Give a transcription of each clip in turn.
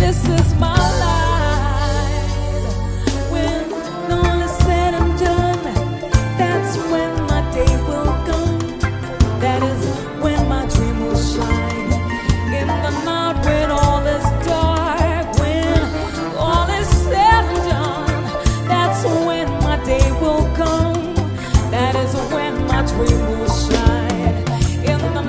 This is my life. When all is said and done, that's when my day will come. That is when my dream will shine. In the night when all is dark, when all is said and done, that's when my day will come. That is when my dream will shine. In the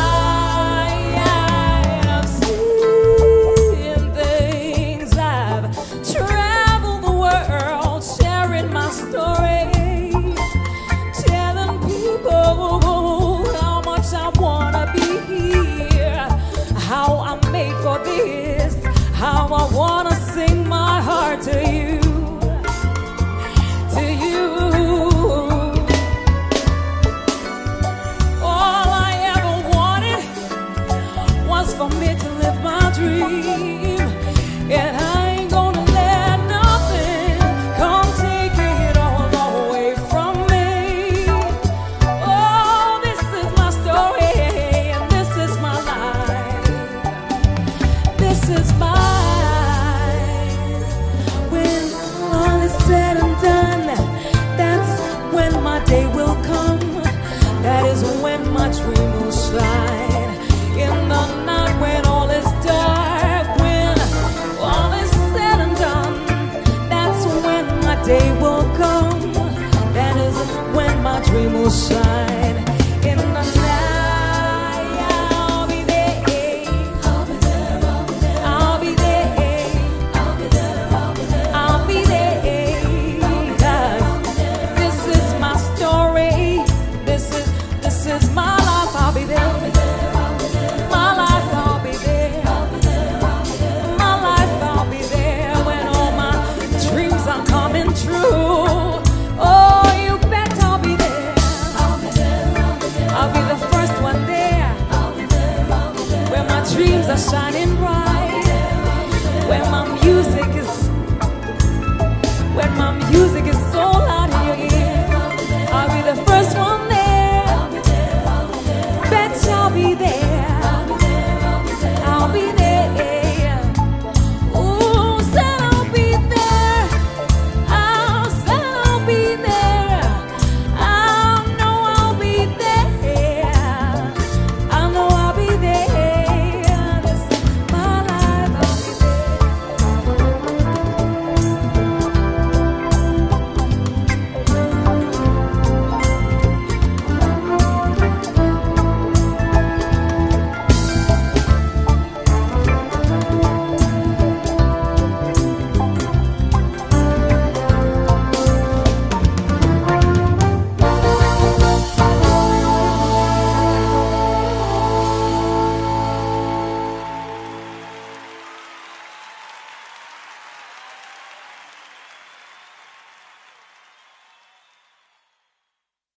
night I've seen things, I've traveled the world, sharing my story, telling people how much I wanna be here, how I'm made for this, how I wanna sing my heart to you, to you. All I ever wanted was for me to live my dream, and I ain't gonna let nothing come take it all away from me. Oh, this is my story, and this is my life. This is mine. When all is said and done, that's when my day will come. That is when my dream will shine. In the night when all is dark, when all is said and done, that's when my day will come. That is when my dream will shine.